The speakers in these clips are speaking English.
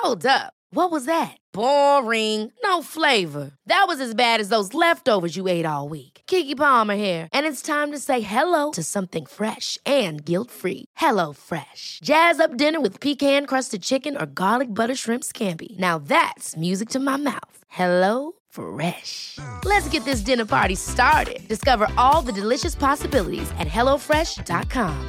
Hold up. What was that? Boring. No flavor. That was as bad as those leftovers you ate all week. Keke Palmer here, and it's time to say hello to something fresh and guilt-free. Hello Fresh. Jazz up dinner with pecan-crusted chicken or garlic butter shrimp scampi. Now that's music to my mouth. Hello Fresh. Let's get this dinner party started. Discover all the delicious possibilities at hellofresh.com.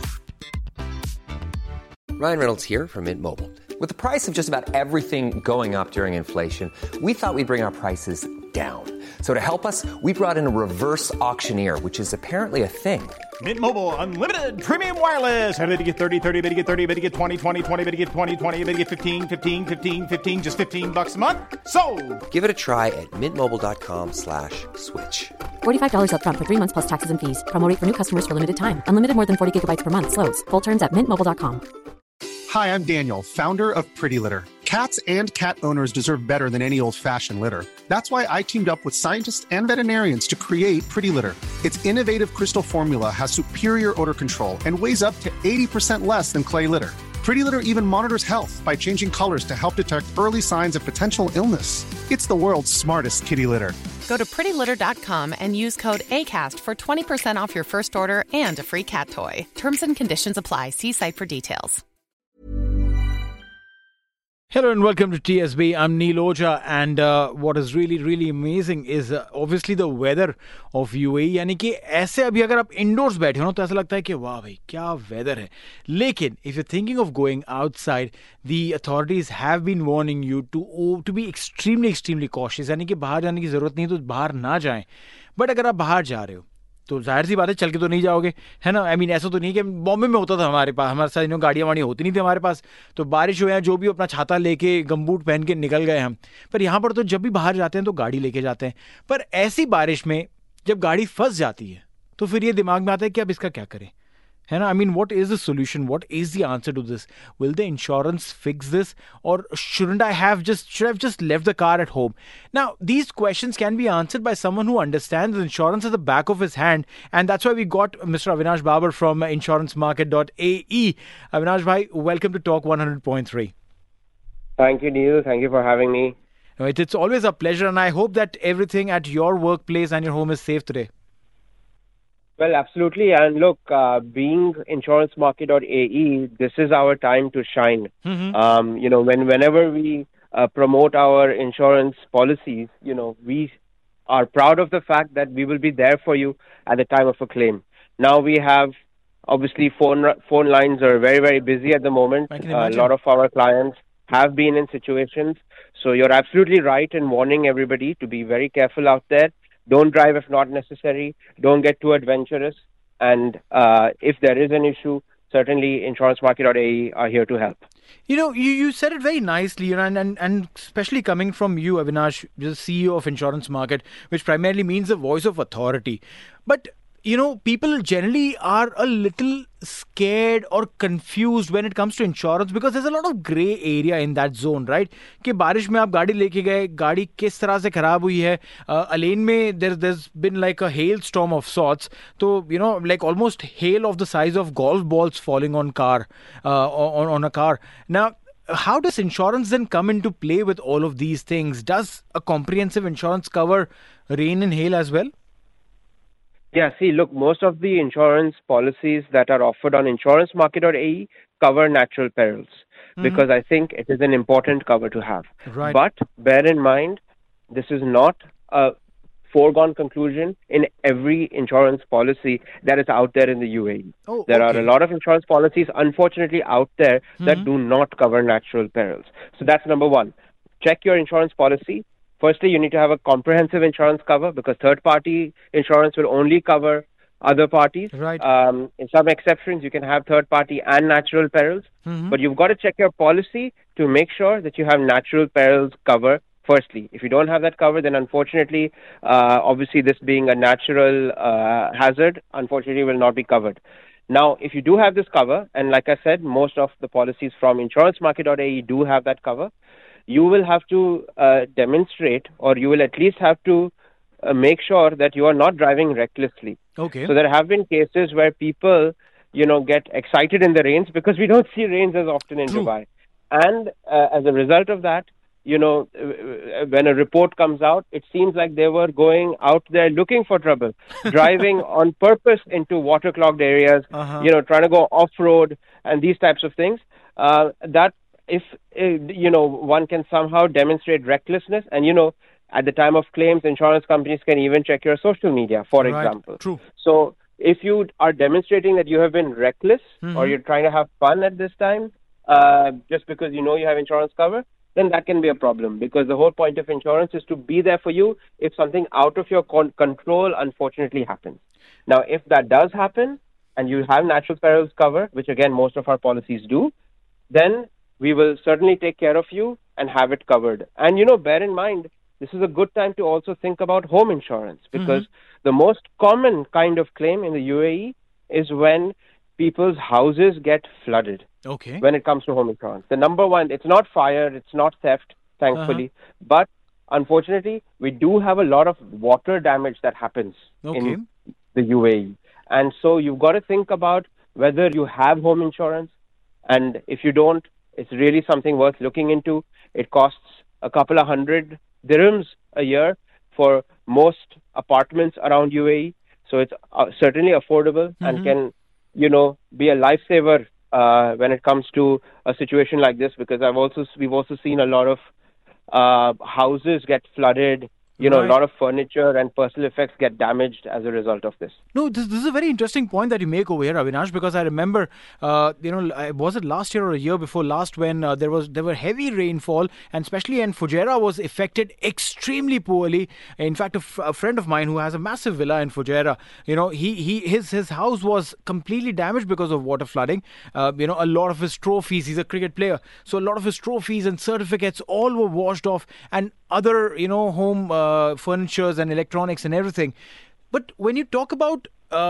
Ryan Reynolds here from Mint Mobile. With the price of just about everything going up during inflation, we thought we'd bring our prices down. So to help us, we brought in a reverse auctioneer, which is apparently a thing. Mint Mobile Unlimited Premium Wireless. How to get 30, 30, bit to get 30, bit to get 20, 20, 20, bit to get 20, 20, bit to get 15, 15, 15, 15, just $15 a month? Sold! Give it a try at mintmobile.com/switch. $45 up front for 3 months plus taxes and fees. Promo rate for new customers for limited time. Unlimited more than 40 gigabytes per month. Slows full terms at mintmobile.com. Hi, I'm Daniel, founder of Pretty Litter. Cats and cat owners deserve better than any old-fashioned litter. That's why I teamed up with scientists and veterinarians to create Pretty Litter. Its innovative crystal formula has superior odor control and weighs up to 80% less than clay litter. Pretty Litter even monitors health by changing colors to help detect early signs of potential illness. It's the world's smartest kitty litter. Go to prettylitter.com and use code ACAST for 20% off your first order and a free cat toy. Terms and conditions apply. See site for details. Hello and welcome to TSB. I'm Neil Oja, and what is really amazing is obviously the weather of UAE. यानी कि ऐसे अभी अगर आप endorse बैठे हो ना तो ऐसा लगता है कि वाह भाई क्या वेदर है. लेकिन if you're thinking of going outside, the authorities have been warning you to be extremely cautious. यानी कि बाहर जाने की जरूरत नहीं है तो बाहर ना जाएं. बट अगर आप बाहर जा रहे हो तो जाहिर सी बात है चल के तो नहीं जाओगे, है ना. आई मीन ऐसा तो नहीं कि बॉम्बे में होता था हमारे साथ गाड़ियाँ वाड़ियाँ होती नहीं थी हमारे पास, तो बारिश हो या जो भी अपना छाता लेके गमबूट पहन के निकल गए हम. पर यहाँ पर तो जब भी बाहर जाते हैं तो गाड़ी लेके जाते हैं. पर ऐसी बारिश में जब गाड़ी फंस जाती है तो फिर ये दिमाग में आता है कि अब इसका क्या करें, है ना. I mean, what is the solution? What is the answer to this? Will the insurance fix this? Or should I have just left the car at home? Now, these questions can be answered by someone who understands insurance at the back of his hand. And that's why we got Mr. Avinash Babar from insurancemarket.ae. Avinash bhai, welcome to Talk 100.3. Thank you, Neil. Thank you for having me. It's always a pleasure. And I hope that everything at your workplace and your home is safe today. Well, absolutely. And look, being insurancemarket.ae, this is our time to shine. Mm-hmm. Whenever we promote our insurance policies, we are proud of the fact that we will be there for you at the time of a claim. Now we have, obviously, phone lines are very, very busy at the moment. A lot of our clients have been in situations. So you're absolutely right in warning everybody to be very careful out there. Don't drive if not necessary. Don't get too adventurous. And if there is an issue, certainly insurancemarket.ae are here to help. You said it very nicely, and especially coming from you, Avinash, the CEO of Insurance Market, which primarily means the voice of authority. But people generally are a little scared or confused when it comes to insurance because there's a lot of grey area in that zone, right? कि बारिश में आप गाड़ी लेके गए, गाड़ी किस तरह से खराब हुई है, अलेन में there's been like a hailstorm of sorts, so like almost hail of the size of golf balls falling on a car. Now, how does insurance then come into play with all of these things? Does a comprehensive insurance cover rain and hail as well? Yeah, see, look, most of the insurance policies that are offered on insurancemarket.ae cover natural perils because I think it is an important cover to have. Right. But bear in mind, this is not a foregone conclusion in every insurance policy that is out there in the UAE. There are a lot of insurance policies, unfortunately, out there that do not cover natural perils. So that's number one. Check your insurance policy. Firstly, you need to have a comprehensive insurance cover because third-party insurance will only cover other parties. Right. In some exceptions, you can have third-party and natural perils. But you've got to check your policy to make sure that you have natural perils cover firstly. If you don't have that cover, then unfortunately, obviously this being a natural hazard, unfortunately will not be covered. Now, if you do have this cover, and like I said, most of the policies from insurancemarket.ae do have that cover, you will have to demonstrate, or you will at least have to make sure that you are not driving recklessly. Okay. So there have been cases where people, get excited in the rains because we don't see rains as often in Dubai. And as a result of that, when a report comes out, it seems like they were going out there looking for trouble, driving on purpose into waterlogged areas, trying to go off-road and these types of things. That if, one can somehow demonstrate recklessness, and, at the time of claims, insurance companies can even check your social media, for example. True. So if you are demonstrating that you have been reckless or you're trying to have fun at this time, just because you have insurance cover, then that can be a problem, because the whole point of insurance is to be there for you if something out of your control unfortunately happens. Now, if that does happen and you have natural perils cover, which again most of our policies do, then we will certainly take care of you and have it covered. And bear in mind, this is a good time to also think about home insurance, because the most common kind of claim in the UAE is when people's houses get flooded. Okay. When it comes to home insurance, the number one, it's not fire, it's not theft, thankfully, but unfortunately, we do have a lot of water damage that happens in the UAE. And so you've got to think about whether you have home insurance, and if you don't, it's really something worth looking into. It costs a couple of 100 dirhams a year for most apartments around UAE, so it's certainly affordable and can, be a lifesaver when it comes to a situation like this, because we've also seen a lot of houses get flooded, a lot of furniture and personal effects get damaged as a result of this. No, this is a very interesting point that you make over here, Avinash, because I remember, was it last year or a year before last when there were heavy rainfall, and especially when Fujairah was affected extremely poorly. In fact, a friend of mine who has a massive villa in Fujairah, his house was completely damaged because of water flooding. A lot of his trophies, he's a cricket player, so a lot of his trophies and certificates all were washed off, and other, home furnitures and electronics and everything. But when you talk about,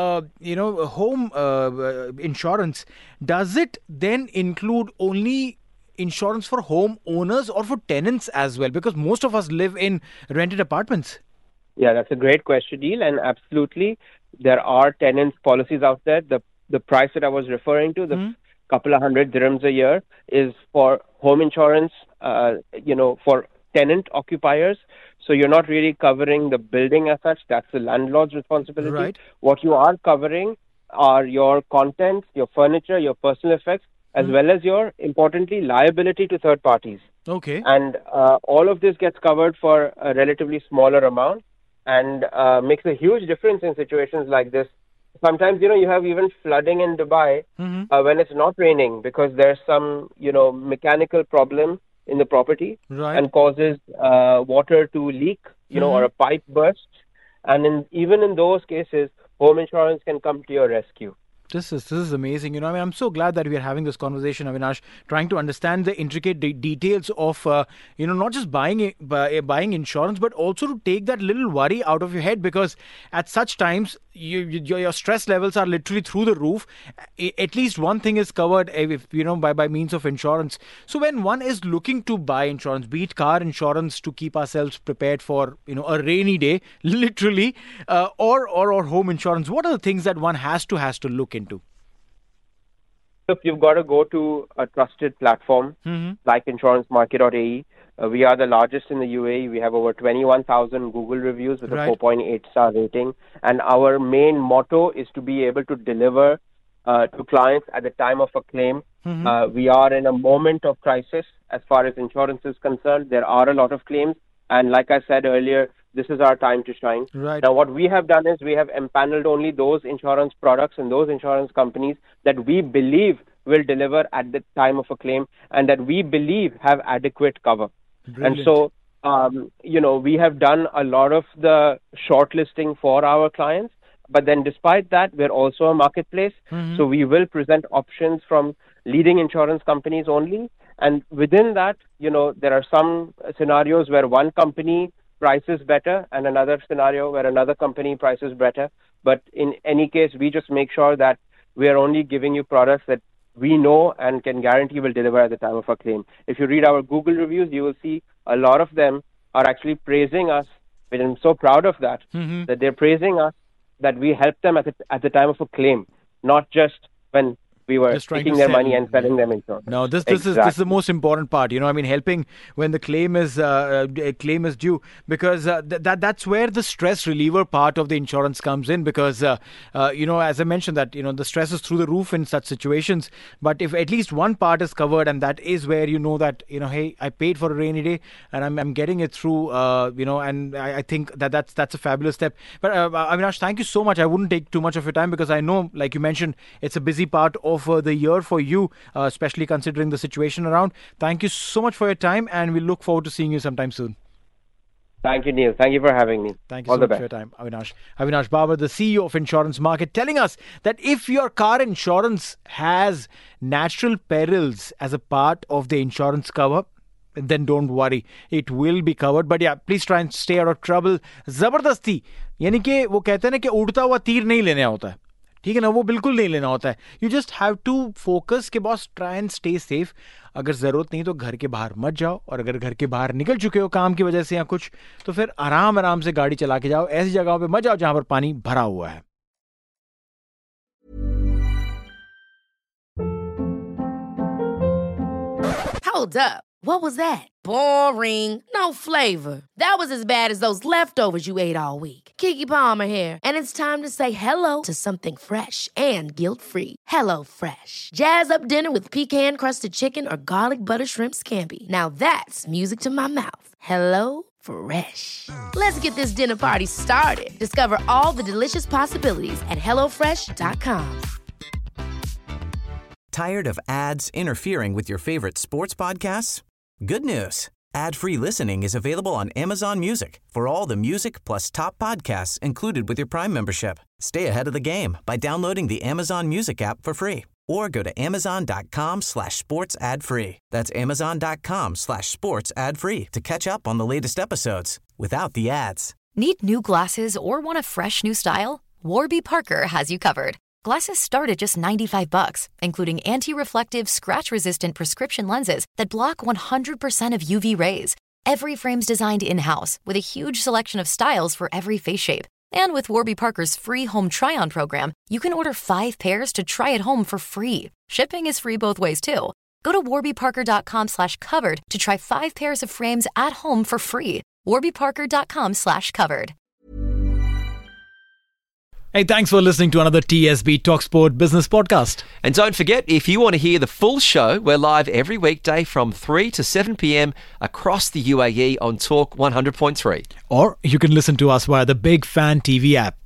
home insurance, does it then include only insurance for home owners or for tenants as well? Because most of us live in rented apartments. Yeah, that's a great question, Neil. And absolutely, there are tenants policies out there. The price that I was referring to, the couple of 100 dirhams a year, is for home insurance, for tenant occupiers. So you're not really covering the building as such. That's the landlord's responsibility. Right. What you are covering are your contents, your furniture, your personal effects, as well as your, importantly, liability to third parties. Okay. And all of this gets covered for a relatively smaller amount, and makes a huge difference in situations like this. Sometimes, you have even flooding in Dubai when it's not raining, because there's some, mechanical problem in the property, and causes water to leak, or a pipe burst. And even in those cases, home insurance can come to your rescue. This is amazing. I'm so glad that we are having this conversation, Avinash, trying to understand the intricate details of, not just buying insurance, but also to take that little worry out of your head, because at such times, your stress levels are literally through the roof. At least one thing is covered, by means of insurance. So when one is looking to buy insurance, be it car insurance to keep ourselves prepared for, a rainy day, literally, or home insurance, what are the things that one has to look into? Look, you've got to go to a trusted platform like insurancemarket.ae. We are the largest in the UAE. We have over 21,000 Google reviews with a 4.8 star rating. And our main motto is to be able to deliver to clients at the time of a claim. We are in a moment of crisis as far as insurance is concerned. There are a lot of claims. And like I said earlier, this is our time to shine. Right. Now, what we have done is we have empaneled only those insurance products and those insurance companies that we believe will deliver at the time of a claim and that we believe have adequate cover. Brilliant. And so, we have done a lot of the shortlisting for our clients. But then despite that, we're also a marketplace. So we will present options from leading insurance companies only. And within that, there are some scenarios where one company prices better and another scenario where another company prices better. But in any case, we just make sure that we are only giving you products that we know and can guarantee will deliver at the time of a claim. If you read our Google reviews, you will see a lot of them are actually praising us, and I'm so proud of that, that they're praising us, that we help them at the time of a claim, not just when we were Just trying taking to their sell. money and selling them insurance. No, this is the most important part. You know, I mean, helping when the claim is due, because that's where the stress reliever part of the insurance comes in. Because you know, as I mentioned, that the stress is through the roof in such situations. But if at least one part is covered, and that is where that hey, I paid for a rainy day and I'm getting it through. And I think that's a fabulous step. But Avinash, thank you so much. I wouldn't take too much of your time because I know, like you mentioned, it's a busy part of the year for you, especially considering the situation around. Thank you so much for your time, and we look forward to seeing you sometime soon. Thank you, Neil. Thank you for having me. Thank you so much for your time, Avinash. Avinash Babar, the CEO of Insurance Market, telling us that if your car insurance has natural perils as a part of the insurance cover, then don't worry, it will be covered. But yeah, please try and stay out of trouble. जबरदस्ती यानी कि वो कहते हैं ना कि उड़ता हुआ तीर नहीं लेना होता है, ठीक है ना, वो बिल्कुल नहीं लेना होता है. You just have to focus के boss, try and stay safe. अगर जरूरत नहीं तो घर के बाहर मत जाओ, और अगर घर के बाहर निकल चुके हो काम की वजह से या कुछ, तो फिर आराम से गाड़ी चला के जाओ. ऐसी जगहों पे मत जाओ जहां पर पानी भरा हुआ है. Hold up. What was that? Boring. No flavor. That was as bad as those leftovers you ate all week. Keke Palmer here, and it's time to say hello to something fresh and guilt-free. Hello Fresh. Jazz up dinner with pecan-crusted chicken or garlic butter shrimp scampi. Now that's music to my mouth. Hello Fresh. Let's get this dinner party started. Discover all the delicious possibilities at HelloFresh.com. Tired of ads interfering with your favorite sports podcasts? Good news. Ad-free listening is available on Amazon Music for all the music plus top podcasts included with your Prime membership. Stay ahead of the game by downloading the Amazon Music app for free or go to amazon.com/sports ad free. That's amazon.com/sports ad free to catch up on the latest episodes without the ads. Need new glasses or want a fresh new style? Warby Parker has you covered. Glasses start at just $95, including anti-reflective, scratch-resistant prescription lenses that block 100% of UV rays. Every frame's designed in-house with a huge selection of styles for every face shape. And with Warby Parker's free home try-on program, you can order 5 pairs to try at home for free. Shipping is free both ways, too. Go to warbyparker.com/covered to try 5 pairs of frames at home for free. warbyparker.com/covered. Hey, thanks for listening to another TSB TalkSport Business Podcast. And don't forget, if you want to hear the full show, we're live every weekday from 3 to 7 p.m. across the UAE on Talk 100.3. Or you can listen to us via the Big Fan TV app.